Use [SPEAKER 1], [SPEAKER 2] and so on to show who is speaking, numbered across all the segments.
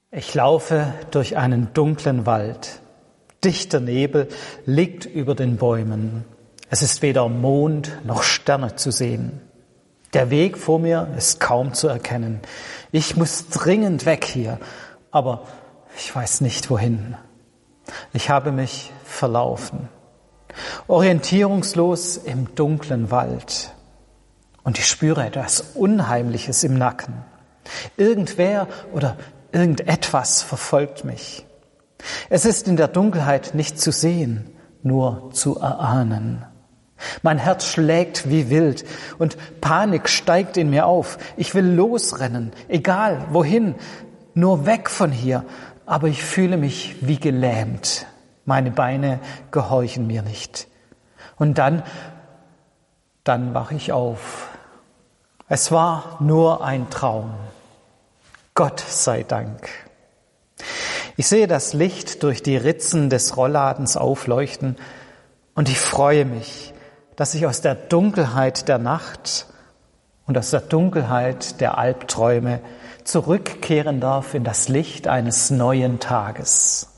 [SPEAKER 1] Ich laufe durch einen dunklen Wald. Dichter Nebel liegt über den Bäumen. Es ist weder Mond noch Sterne zu sehen. Der Weg vor mir ist kaum zu erkennen. Ich muss dringend weg hier, aber ich weiß nicht wohin. Ich habe mich verlaufen, orientierungslos im dunklen Wald. Und ich spüre etwas Unheimliches im Nacken. Irgendwer oder irgendetwas verfolgt mich. Es ist in der Dunkelheit nicht zu sehen, nur zu erahnen. Mein Herz schlägt wie wild und Panik steigt in mir auf. Ich will losrennen, egal wohin, nur weg von hier. Aber ich fühle mich wie gelähmt. Meine Beine gehorchen mir nicht. Und dann wache ich auf. Es war nur ein Traum. Gott sei Dank. Ich sehe das Licht durch die Ritzen des Rollladens aufleuchten und ich freue mich, dass ich aus der Dunkelheit der Nacht und aus der Dunkelheit der Albträume zurückkehren darf in das Licht eines neuen Tages.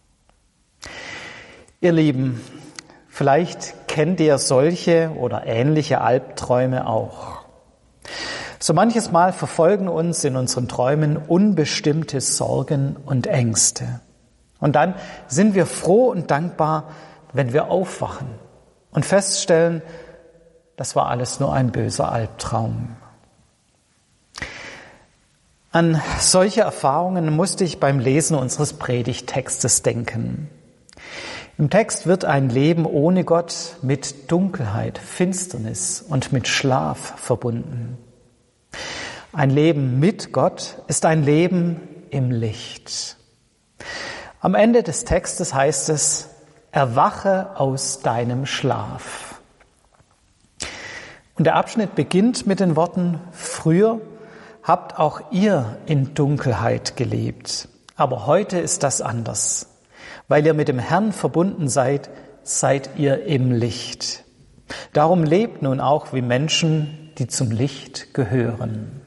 [SPEAKER 1] Ihr Lieben, vielleicht kennt ihr solche oder ähnliche Albträume auch. So manches Mal verfolgen uns in unseren Träumen unbestimmte Sorgen und Ängste. Und dann sind wir froh und dankbar, wenn wir aufwachen und feststellen, das war alles nur ein böser Albtraum. An solche Erfahrungen musste ich beim Lesen unseres Predigttextes denken. Im Text wird ein Leben ohne Gott mit Dunkelheit, Finsternis und mit Schlaf verbunden. Ein Leben mit Gott ist ein Leben im Licht. Am Ende des Textes heißt es, erwache aus deinem Schlaf. Und der Abschnitt beginnt mit den Worten, früher habt auch ihr in Dunkelheit gelebt, aber heute ist das anders. Weil ihr mit dem Herrn verbunden seid, seid ihr im Licht. Darum lebt nun auch wie Menschen, die zum Licht gehören.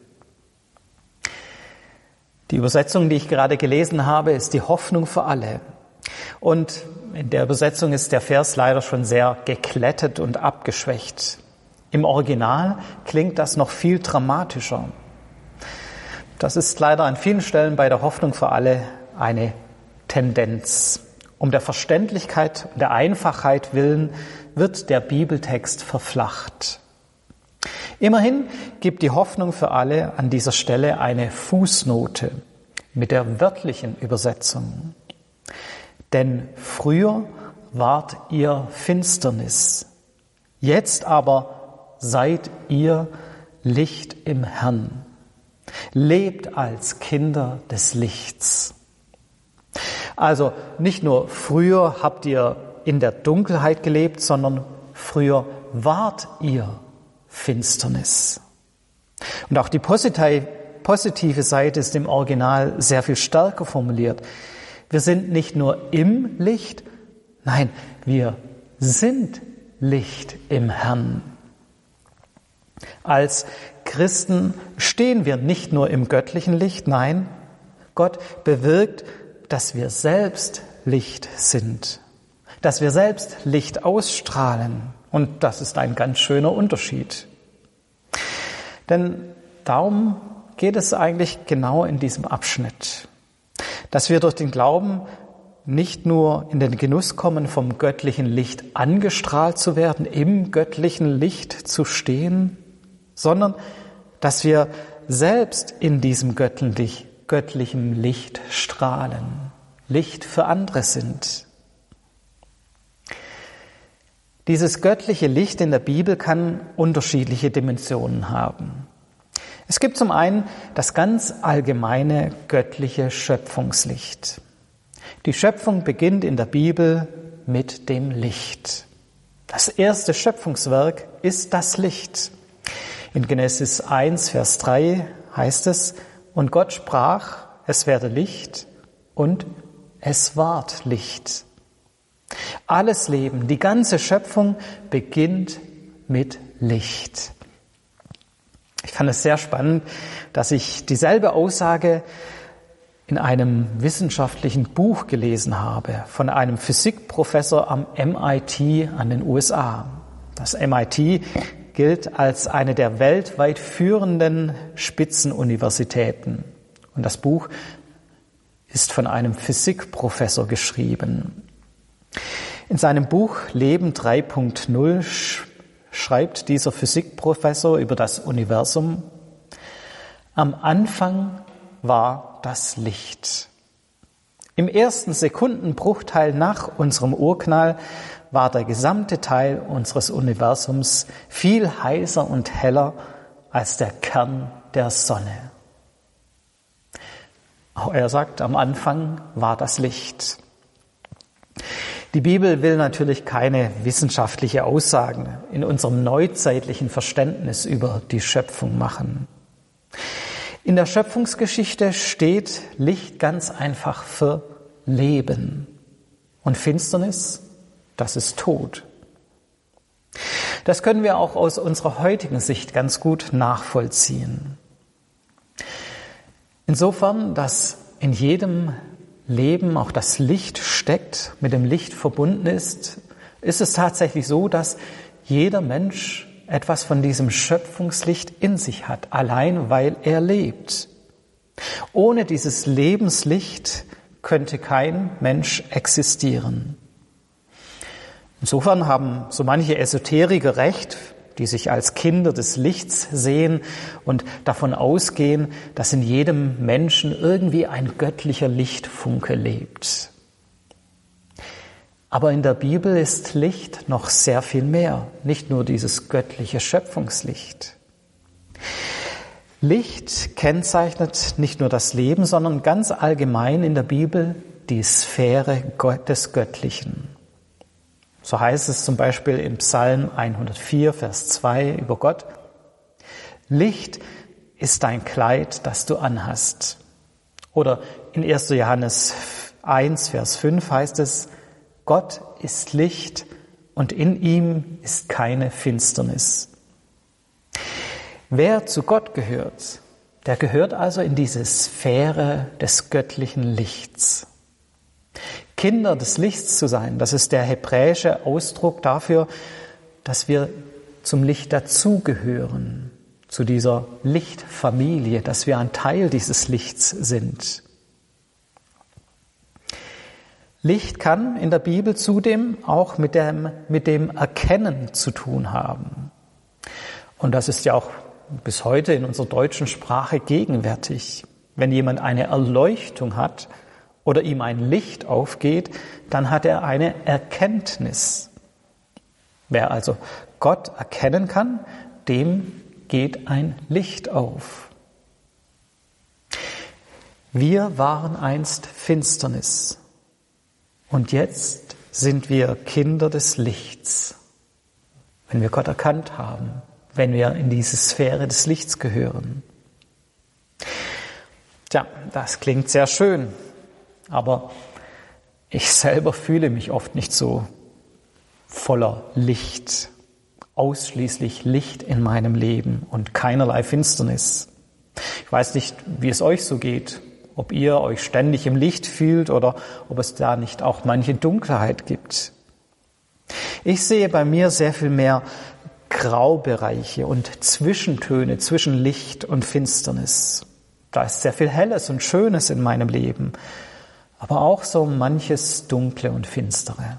[SPEAKER 1] Die Übersetzung, die ich gerade gelesen habe, ist die Hoffnung für alle. Und in der Übersetzung ist der Vers leider schon sehr geklettet und abgeschwächt. Im Original klingt das noch viel dramatischer. Das ist leider an vielen Stellen bei der Hoffnung für alle eine Tendenz. Um der Verständlichkeit und der Einfachheit willen wird der Bibeltext verflacht. Immerhin gibt die Hoffnung für alle an dieser Stelle eine Fußnote mit der wörtlichen Übersetzung. Denn früher wart ihr Finsternis, jetzt aber seid ihr Licht im Herrn. Lebt als Kinder des Lichts. Also nicht nur früher habt ihr in der Dunkelheit gelebt, sondern früher wart ihr Finsternis. Und auch die positive Seite ist im Original sehr viel stärker formuliert. Wir sind nicht nur im Licht, nein, wir sind Licht im Herrn. Als Christen stehen wir nicht nur im göttlichen Licht, nein, Gott bewirkt, dass wir selbst Licht sind, dass wir selbst Licht ausstrahlen. Und das ist ein ganz schöner Unterschied. Denn darum geht es eigentlich genau in diesem Abschnitt, dass wir durch den Glauben nicht nur in den Genuss kommen, vom göttlichen Licht angestrahlt zu werden, im göttlichen Licht zu stehen, sondern dass wir selbst in diesem göttlichen Licht strahlen, Licht für andere sind. Dieses göttliche Licht in der Bibel kann unterschiedliche Dimensionen haben. Es gibt zum einen das ganz allgemeine göttliche Schöpfungslicht. Die Schöpfung beginnt in der Bibel mit dem Licht. Das erste Schöpfungswerk ist das Licht. In Genesis 1, Vers 3 heißt es, und Gott sprach, es werde Licht, und es ward Licht. Alles Leben, die ganze Schöpfung beginnt mit Licht. Ich fand es sehr spannend, dass ich dieselbe Aussage in einem wissenschaftlichen Buch gelesen habe von einem Physikprofessor am MIT an den USA. Das MIT gilt als eine der weltweit führenden Spitzenuniversitäten. Und das Buch ist von einem Physikprofessor geschrieben. In seinem Buch Leben 3.0 schreibt dieser Physikprofessor über das Universum: Am Anfang war das Licht. Im ersten Sekundenbruchteil nach unserem Urknall war der gesamte Teil unseres Universums viel heißer und heller als der Kern der Sonne. Auch er sagt, am Anfang war das Licht. Die Bibel will natürlich keine wissenschaftliche Aussagen in unserem neuzeitlichen Verständnis über die Schöpfung machen. In der Schöpfungsgeschichte steht Licht ganz einfach für Leben und Finsternis, das ist Tod. Das können wir auch aus unserer heutigen Sicht ganz gut nachvollziehen. Insofern, dass in jedem Leben auch das Licht steckt, mit dem Licht verbunden ist, ist es tatsächlich so, dass jeder Mensch etwas von diesem Schöpfungslicht in sich hat, allein weil er lebt. Ohne dieses Lebenslicht könnte kein Mensch existieren. Insofern haben so manche Esoteriker recht, die sich als Kinder des Lichts sehen und davon ausgehen, dass in jedem Menschen irgendwie ein göttlicher Lichtfunke lebt. Aber in der Bibel ist Licht noch sehr viel mehr, nicht nur dieses göttliche Schöpfungslicht. Licht kennzeichnet nicht nur das Leben, sondern ganz allgemein in der Bibel die Sphäre des Göttlichen. So heißt es zum Beispiel in Psalm 104, Vers 2 über Gott: Licht ist dein Kleid, das du anhast. Oder in 1. Johannes 1, Vers 5 heißt es: Gott ist Licht und in ihm ist keine Finsternis. Wer zu Gott gehört, der gehört also in diese Sphäre des göttlichen Lichts. Kinder des Lichts zu sein, das ist der hebräische Ausdruck dafür, dass wir zum Licht dazugehören, zu dieser Lichtfamilie, dass wir ein Teil dieses Lichts sind. Licht kann in der Bibel zudem auch mit dem Erkennen zu tun haben. Und das ist ja auch bis heute in unserer deutschen Sprache gegenwärtig. Wenn jemand eine Erleuchtung hat oder ihm ein Licht aufgeht, dann hat er eine Erkenntnis. Wer also Gott erkennen kann, dem geht ein Licht auf. Wir waren einst Finsternis. Und jetzt sind wir Kinder des Lichts, wenn wir Gott erkannt haben, wenn wir in diese Sphäre des Lichts gehören. Tja, das klingt sehr schön, aber ich selber fühle mich oft nicht so voller Licht, ausschließlich Licht in meinem Leben und keinerlei Finsternis. Ich weiß nicht, wie es euch so geht, ob ihr euch ständig im Licht fühlt oder ob es da nicht auch manche Dunkelheit gibt. Ich sehe bei mir sehr viel mehr Graubereiche und Zwischentöne zwischen Licht und Finsternis. Da ist sehr viel Helles und Schönes in meinem Leben, aber auch so manches Dunkle und Finstere.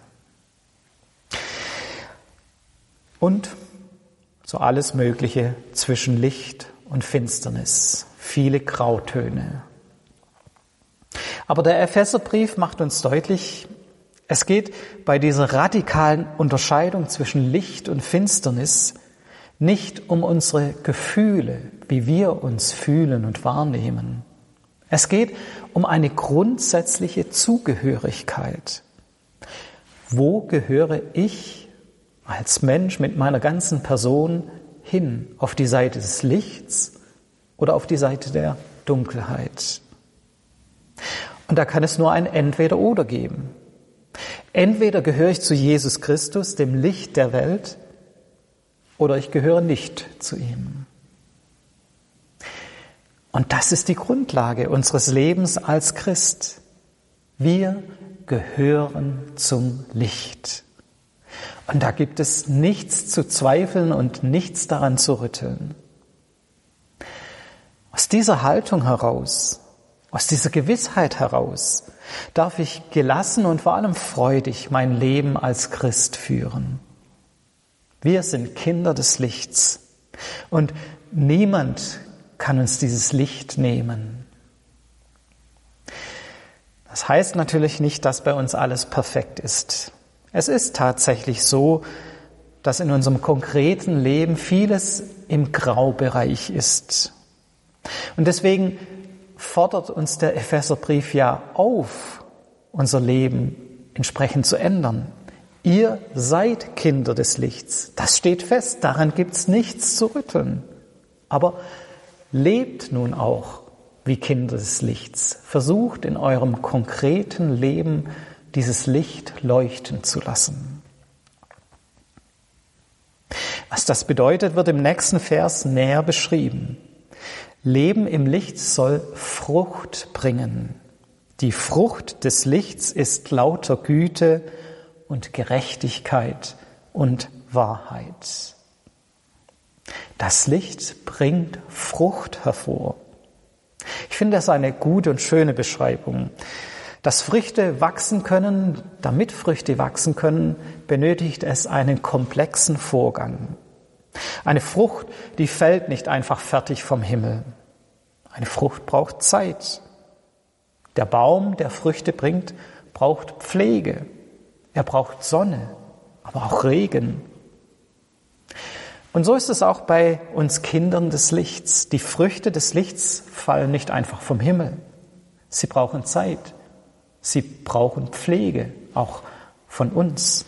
[SPEAKER 1] Und so alles Mögliche zwischen Licht und Finsternis, viele Grautöne. Aber der Epheserbrief macht uns deutlich, es geht bei dieser radikalen Unterscheidung zwischen Licht und Finsternis nicht um unsere Gefühle, wie wir uns fühlen und wahrnehmen. Es geht um eine grundsätzliche Zugehörigkeit. Wo gehöre ich als Mensch mit meiner ganzen Person hin? Auf die Seite des Lichts oder auf die Seite der Dunkelheit? Und da kann es nur ein Entweder-Oder geben. Entweder gehöre ich zu Jesus Christus, dem Licht der Welt, oder ich gehöre nicht zu ihm. Und das ist die Grundlage unseres Lebens als Christ. Wir gehören zum Licht. Und da gibt es nichts zu zweifeln und nichts daran zu rütteln. Aus dieser Haltung heraus, aus dieser Gewissheit heraus, darf ich gelassen und vor allem freudig mein Leben als Christ führen. Wir sind Kinder des Lichts und niemand kann uns dieses Licht nehmen. Das heißt natürlich nicht, dass bei uns alles perfekt ist. Es ist tatsächlich so, dass in unserem konkreten Leben vieles im Graubereich ist. Und deswegen fordert uns der Epheserbrief ja auf, unser Leben entsprechend zu ändern. Ihr seid Kinder des Lichts. Das steht fest, daran gibt's nichts zu rütteln. Aber lebt nun auch wie Kinder des Lichts. Versucht in eurem konkreten Leben dieses Licht leuchten zu lassen. Was das bedeutet, wird im nächsten Vers näher beschrieben. Leben im Licht soll Frucht bringen. Die Frucht des Lichts ist lauter Güte und Gerechtigkeit und Wahrheit. Das Licht bringt Frucht hervor. Ich finde das eine gute und schöne Beschreibung. Dass Früchte wachsen können, damit Früchte wachsen können, benötigt es einen komplexen Vorgang. Eine Frucht, die fällt nicht einfach fertig vom Himmel. Eine Frucht braucht Zeit. Der Baum, der Früchte bringt, braucht Pflege. Er braucht Sonne, aber auch Regen. Und so ist es auch bei uns Kindern des Lichts. Die Früchte des Lichts fallen nicht einfach vom Himmel. Sie brauchen Zeit. Sie brauchen Pflege, auch von uns.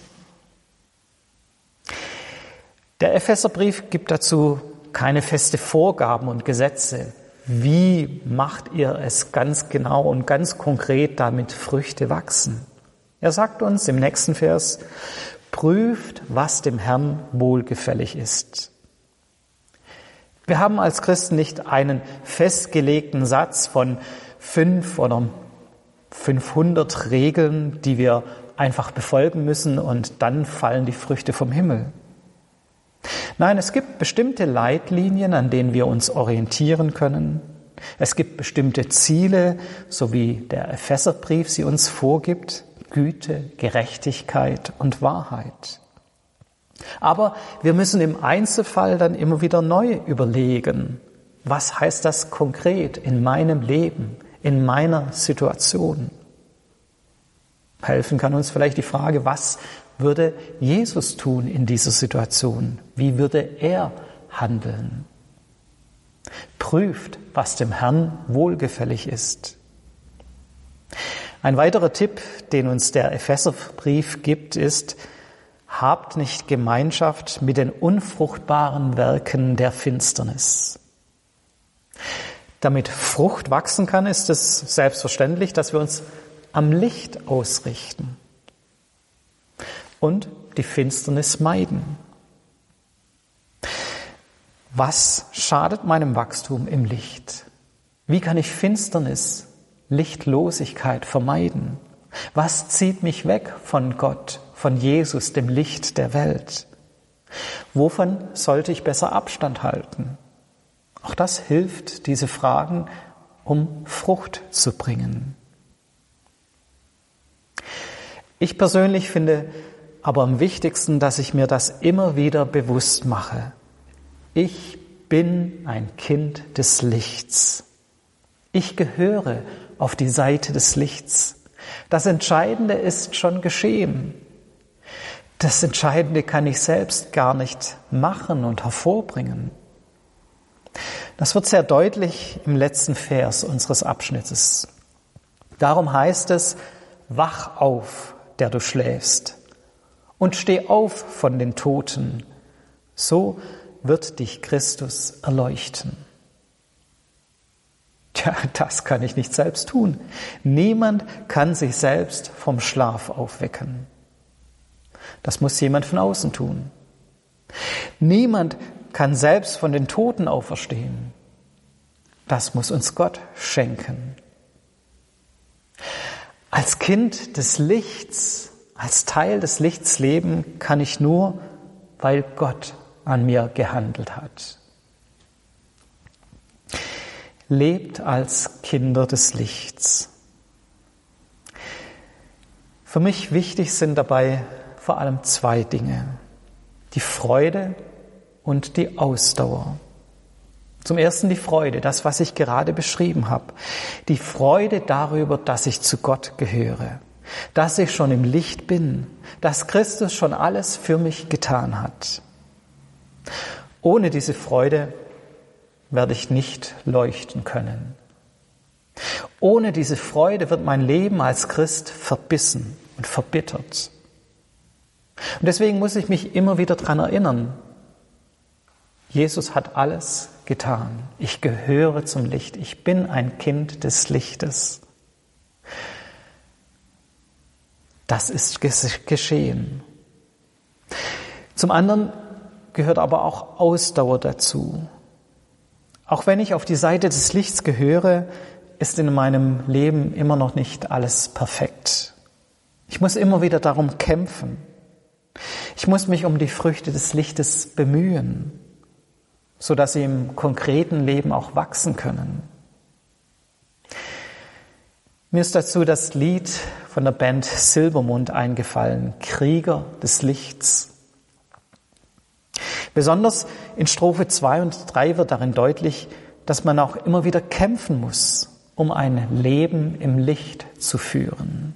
[SPEAKER 1] Der Epheserbrief gibt dazu keine feste Vorgaben und Gesetze. Wie macht ihr es ganz genau und ganz konkret, damit Früchte wachsen? Er sagt uns im nächsten Vers, prüft, was dem Herrn wohlgefällig ist. Wir haben als Christen nicht einen festgelegten Satz von 5 oder 500 Regeln, die wir einfach befolgen müssen und dann fallen die Früchte vom Himmel. Nein, es gibt bestimmte Leitlinien, an denen wir uns orientieren können. Es gibt bestimmte Ziele, so wie der Epheserbrief sie uns vorgibt, Güte, Gerechtigkeit und Wahrheit. Aber wir müssen im Einzelfall dann immer wieder neu überlegen, was heißt das konkret in meinem Leben, in meiner Situation? Helfen kann uns vielleicht die Frage, was würde Jesus tun in dieser Situation? Wie würde er handeln? Prüft, was dem Herrn wohlgefällig ist. Ein weiterer Tipp, den uns der Epheserbrief gibt, ist, habt nicht Gemeinschaft mit den unfruchtbaren Werken der Finsternis. Damit Frucht wachsen kann, ist es selbstverständlich, dass wir uns am Licht ausrichten und die Finsternis meiden. Was schadet meinem Wachstum im Licht? Wie kann ich Finsternis, Lichtlosigkeit vermeiden? Was zieht mich weg von Gott, von Jesus, dem Licht der Welt? Wovon sollte ich besser Abstand halten? Auch das hilft, diese Fragen, um Frucht zu bringen. Ich persönlich finde aber am wichtigsten, dass ich mir das immer wieder bewusst mache. Ich bin ein Kind des Lichts. Ich gehöre auf die Seite des Lichts. Das Entscheidende ist schon geschehen. Das Entscheidende kann ich selbst gar nicht machen und hervorbringen. Das wird sehr deutlich im letzten Vers unseres Abschnittes. Darum heißt es, wach auf, der du schläfst, und steh auf von den Toten, so wird dich Christus erleuchten. Tja, das kann ich nicht selbst tun. Niemand kann sich selbst vom Schlaf aufwecken. Das muss jemand von außen tun. Niemand kann selbst von den Toten auferstehen. Das muss uns Gott schenken. Als Kind des Lichts, als Teil des Lichts leben kann ich nur, weil Gott an mir gehandelt hat. Lebt als Kinder des Lichts. Für mich wichtig sind dabei vor allem 2 Dinge: die Freude und die Ausdauer. Zum Ersten die Freude, das, was ich gerade beschrieben habe. Die Freude darüber, dass ich zu Gott gehöre, dass ich schon im Licht bin, dass Christus schon alles für mich getan hat. Ohne diese Freude werde ich nicht leuchten können. Ohne diese Freude wird mein Leben als Christ verbissen und verbittert. Und deswegen muss ich mich immer wieder daran erinnern, Jesus hat alles getan. Ich gehöre zum Licht. Ich bin ein Kind des Lichtes. Das ist geschehen. Zum anderen gehört aber auch Ausdauer dazu. Auch wenn ich auf die Seite des Lichts gehöre, ist in meinem Leben immer noch nicht alles perfekt. Ich muss immer wieder darum kämpfen. Ich muss mich um die Früchte des Lichtes bemühen, sodass sie im konkreten Leben auch wachsen können. Mir ist dazu das Lied von der Band Silbermond eingefallen, Krieger des Lichts. Besonders in Strophe 2 und 3 wird darin deutlich, dass man auch immer wieder kämpfen muss, um ein Leben im Licht zu führen.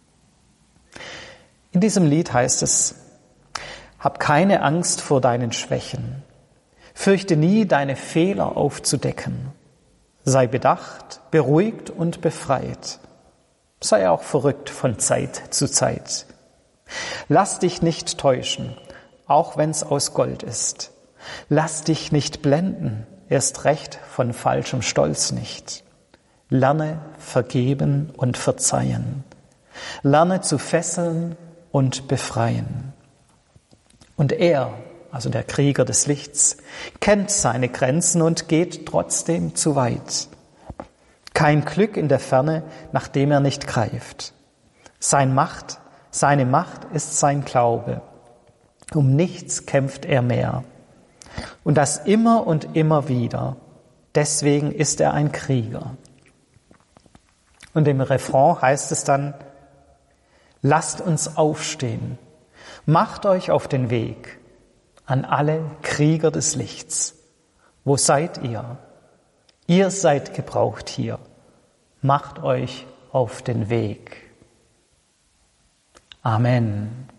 [SPEAKER 1] In diesem Lied heißt es: Hab keine Angst vor deinen Schwächen. Fürchte nie, deine Fehler aufzudecken. Sei bedacht, beruhigt und befreit. Sei auch verrückt von Zeit zu Zeit. Lass dich nicht täuschen, auch wenn's aus Gold ist. Lass dich nicht blenden, erst recht von falschem Stolz nicht. Lerne vergeben und verzeihen. Lerne zu fesseln und befreien. Und er, also der Krieger des Lichts, kennt seine Grenzen und geht trotzdem zu weit. Kein Glück in der Ferne, nach dem er nicht greift. Seine Macht ist sein Glaube. Um nichts kämpft er mehr. Und das immer und immer wieder. Deswegen ist er ein Krieger. Und im Refrain heißt es dann: Lasst uns aufstehen, macht euch auf den Weg. An alle Krieger des Lichts. Wo seid ihr? Ihr seid gebraucht hier. Macht euch auf den Weg. Amen.